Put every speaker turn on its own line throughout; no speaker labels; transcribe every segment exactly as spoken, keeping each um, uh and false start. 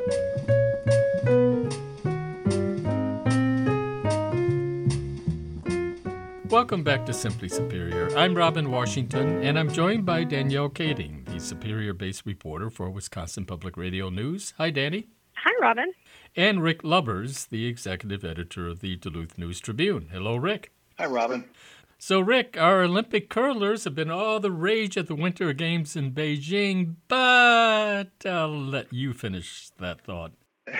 Welcome back to Simply Superior. I'm Robin Washington, and I'm joined by Danielle Kading, the Superior-based reporter for Wisconsin Public Radio News. Hi, Danny.
Hi, Robin.
And Rick Lubbers, the executive editor of the Duluth News Tribune. Hello, Rick.
Hi, Robin.
So, Rick, our Olympic curlers have been all the rage at the Winter Games in Beijing, but I'll let you finish that thought.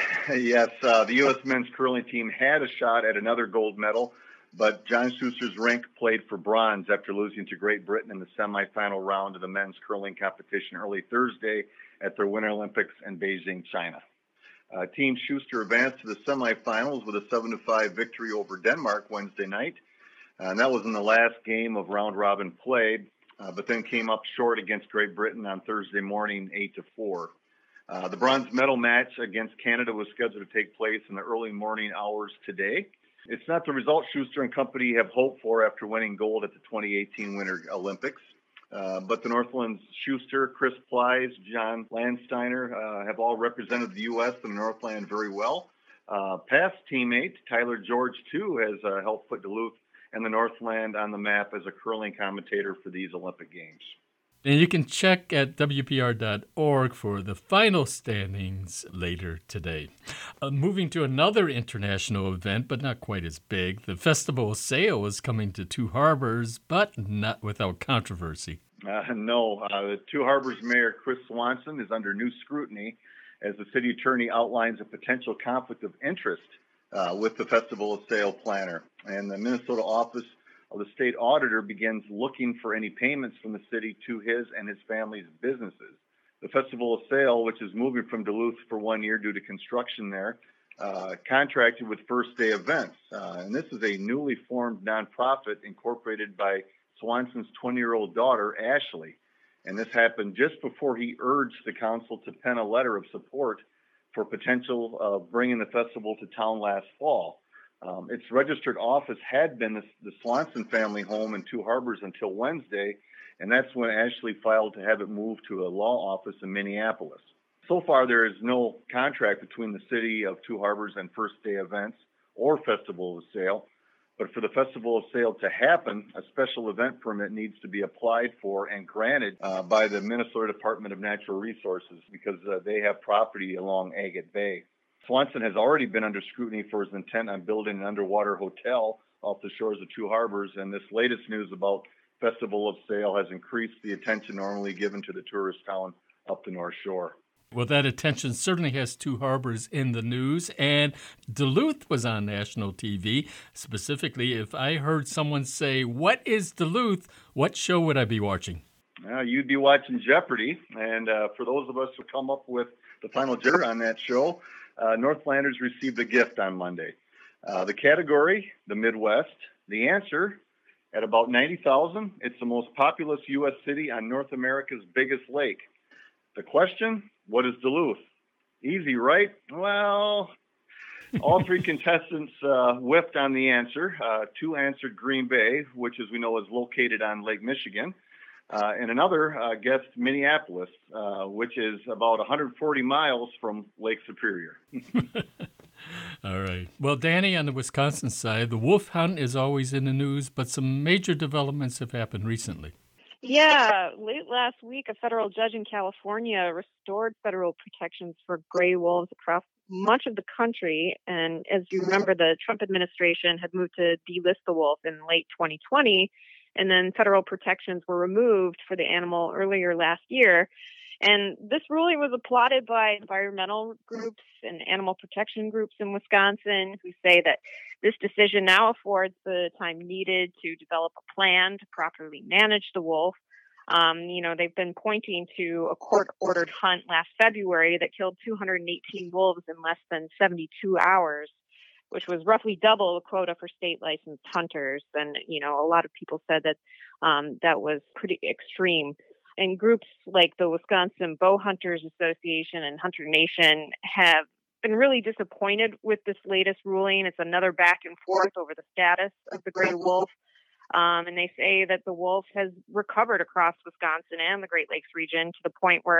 Yes, uh, the U S men's curling team had a shot at another gold medal, but John Schuster's rink played for bronze after losing to Great Britain in the semifinal round of the men's curling competition early Thursday at their Winter Olympics in Beijing, China. Uh, Team Schuster advanced to the semifinals with a seven to five victory over Denmark Wednesday night. Uh, and that was in the last game of round-robin play, uh, but then came up short against Great Britain on Thursday morning, eight to four. Uh, the bronze medal match against Canada was scheduled to take place in the early morning hours today. It's not the result Schuster and company have hoped for after winning gold at the twenty eighteen Winter Olympics. Uh, but the Northlands Schuster, Chris Plies, John Landsteiner uh, have all represented the U S and the Northland very well. Uh, past teammate Tyler George, too, has uh, helped put Duluth and the Northland on the map as a curling commentator for these Olympic Games.
And you can check at W P R dot org for the final standings later today. Uh, moving to another international event, but not quite as big, the Festival of Sail is coming to Two Harbors, but not without controversy.
Uh, no, uh, the Two Harbors Mayor Chris Swanson is under new scrutiny as the city attorney outlines a potential conflict of interest uh, with the Festival of Sail planner. And the Minnesota office of the state auditor begins looking for any payments from the city to his and his family's businesses. The Festival of Sail, which is moving from Duluth for one year due to construction there, uh, contracted with First Day Events. Uh, and this is a newly formed nonprofit incorporated by Swanson's twenty-year-old daughter, Ashley. And this happened just before he urged the council to pen a letter of support for potential of bringing the festival to town last fall. Um, its registered office had been the, the Swanson family home in Two Harbors until Wednesday, and that's when Ashley filed to have it moved to a law office in Minneapolis. So far, there is no contract between the city of Two Harbors and First Day Events or Festival of Sail, but for the Festival of Sail to happen, a special event permit needs to be applied for and granted uh, by the Minnesota Department of Natural Resources because uh, they have property along Agate Bay. Swanson has already been under scrutiny for his intent on building an underwater hotel off the shores of Two Harbors, and this latest news about Festival of Sail has increased the attention normally given to the tourist town up the North Shore.
Well, that attention certainly has Two Harbors in the news, and Duluth was on national T V. Specifically, if I heard someone say, "What is Duluth?" what show would I be watching?
Uh, you'd be watching Jeopardy, and uh, for those of us who come up with the final juror on that show, uh, Northlanders received a gift on Monday. Uh, the category, the Midwest. The answer, at about ninety thousand, it's the most populous U S city on North America's biggest lake. The question, what is Duluth? Easy, right? Well, all three contestants uh, whiffed on the answer. Uh, two answered Green Bay, which, as we know, is located on Lake Michigan. Uh, and another uh, guessed Minneapolis, uh, which is about one hundred forty miles from Lake Superior.
All right. Well, Danny, on the Wisconsin side, the wolf hunt is always in the news, but some major developments have happened recently.
Yeah, late last week, a federal judge in California restored federal protections for gray wolves across much of the country. And as you remember, the Trump administration had moved to delist the wolf in late twenty twenty, and then federal protections were removed for the animal earlier last year. And this ruling was applauded by environmental groups and animal protection groups in Wisconsin, who say that this decision now affords the time needed to develop a plan to properly manage the wolf. Um, you know, they've been pointing to a court-ordered hunt last February that killed two hundred eighteen wolves in less than seventy-two hours, which was roughly double the quota for state licensed hunters. And, you know, a lot of people said that um, that was pretty extreme. And groups like the Wisconsin Bow Hunters Association and Hunter Nation have been really disappointed with this latest ruling. It's another back and forth over the status of the gray wolf. Um, and they say that the wolf has recovered across Wisconsin and the Great Lakes region to the point where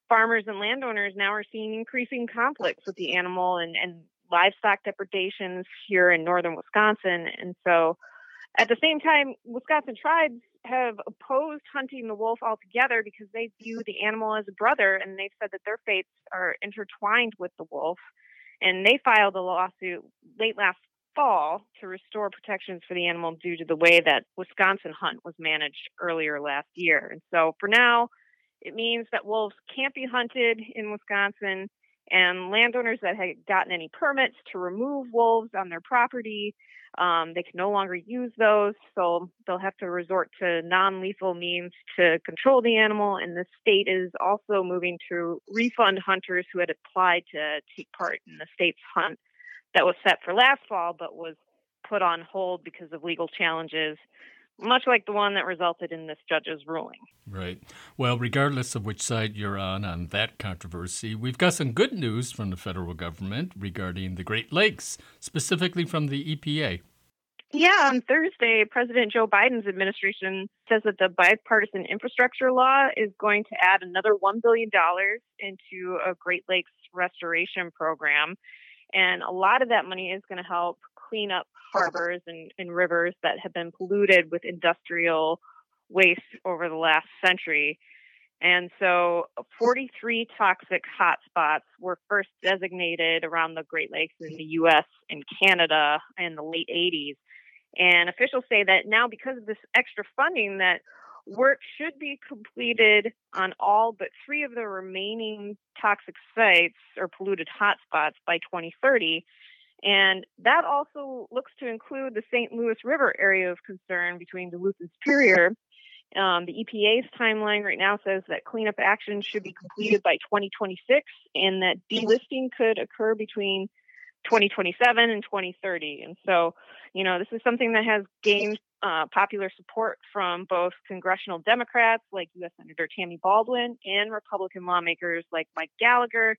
farmers and landowners now are seeing increasing conflicts with the animal and, and livestock depredations here in northern Wisconsin. And so at the same time, Wisconsin tribes have opposed hunting the wolf altogether because they view the animal as a brother, and they've said that their fates are intertwined with the wolf. And they filed a lawsuit late last fall to restore protections for the animal due to the way that Wisconsin hunt was managed earlier last year. And so for now, it means that wolves can't be hunted in Wisconsin, and landowners that had gotten any permits to remove wolves on their property, um, they can no longer use those. So they'll have to resort to non-lethal means to control the animal. And the state is also moving to refund hunters who had applied to take part in the state's hunt that was set for last fall, but was put on hold because of legal challenges, much like the one that resulted in this judge's ruling.
Right. Well, regardless of which side you're on on that controversy, we've got some good news from the federal government regarding the Great Lakes, specifically from the E P A.
Yeah, on Thursday, President Joe Biden's administration says that the bipartisan infrastructure law is going to add another one billion dollars into a Great Lakes restoration program. And a lot of that money is going to help clean up harbors and, and rivers that have been polluted with industrial waste over the last century. And so forty-three toxic hotspots were first designated around the Great Lakes in the U S and Canada in the late eighties. And officials say that now, because of this extra funding, that work should be completed on all but three of the remaining toxic sites or polluted hotspots by twenty thirty. And that also looks to include the Saint Louis River area of concern between Duluth and Superior. Um, the E P A's timeline right now says that cleanup action should be completed by twenty twenty-six, and that delisting could occur between twenty twenty-seven and twenty thirty. And so, you know, this is something that has gained uh, popular support from both congressional Democrats like U S Senator Tammy Baldwin and Republican lawmakers like Mike Gallagher.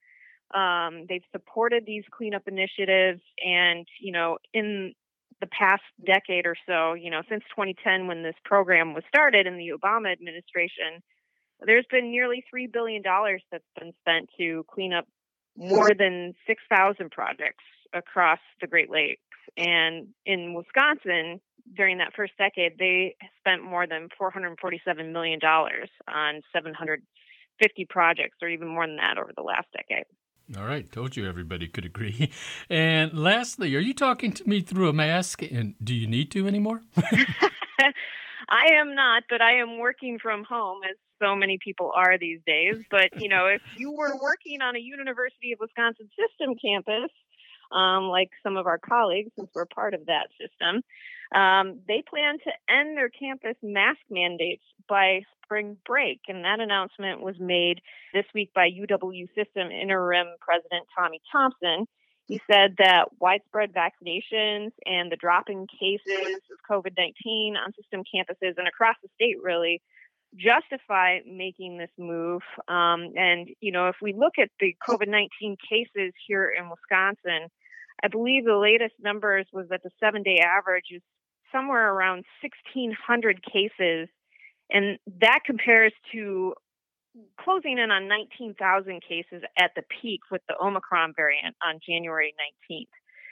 Um, they've supported these cleanup initiatives, and, you know, in the past decade or so, you know, since twenty ten, when this program was started in the Obama administration, there's been nearly three billion dollars that's been spent to clean up more than six thousand projects across the Great Lakes. And in Wisconsin, during that first decade, they spent more than four hundred forty-seven million dollars on seven hundred fifty projects, or even more than that, over the last decade.
All right. Told you everybody could agree. And lastly, are you talking to me through a mask? And do you need to anymore?
I am not, but I am working from home, as so many people are these days. But, you know, if you were working on a University of Wisconsin system campus, um, like some of our colleagues, since we're part of that system, um, they plan to end their campus mask mandates by spring break. And that announcement was made this week by U W System Interim President Tommy Thompson. He said that widespread vaccinations and the drop in cases of COVID nineteen on system campuses and across the state really justify making this move. Um, and, you know, if we look at the COVID nineteen cases here in Wisconsin, I believe the latest numbers was that the seven-day average is somewhere around sixteen hundred cases. And that compares to closing in on nineteen thousand cases at the peak with the Omicron variant on January nineteenth.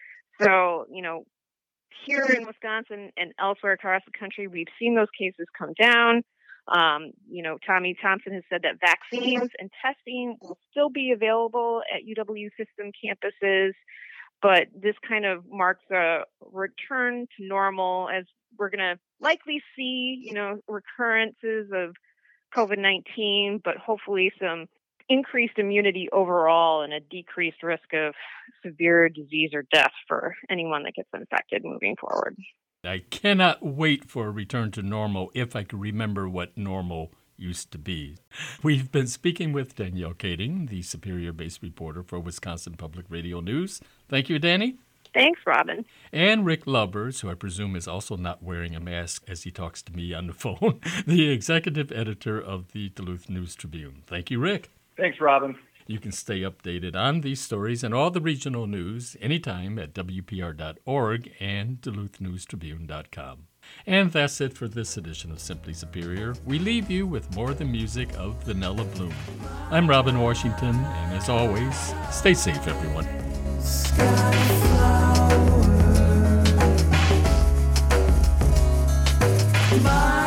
So, you know, here in Wisconsin and elsewhere across the country, we've seen those cases come down. Um, you know, Tommy Thompson has said that vaccines and testing will still be available at U W system campuses, but this kind of marks a return to normal, as we're going to likely see, you know, recurrences of COVID nineteen, but hopefully some increased immunity overall and a decreased risk of severe disease or death for anyone that gets infected moving forward.
I cannot wait for a return to normal, if I can remember what normal used to be. We've been speaking with Danielle Kading, the Superior-based reporter for Wisconsin Public Radio News. Thank you, Danny.
Thanks, Robin.
And Rick Lubbers, who I presume is also not wearing a mask as he talks to me on the phone, the executive editor of the Duluth News Tribune. Thank you, Rick.
Thanks, Robin.
You can stay updated on these stories and all the regional news anytime at W P R dot org and Duluth News Tribune dot com. And that's it for this edition of Simply Superior. We leave you with more of the music of Vanilla Bloom. I'm Robin Washington, and as always, stay safe, everyone. Skyflower.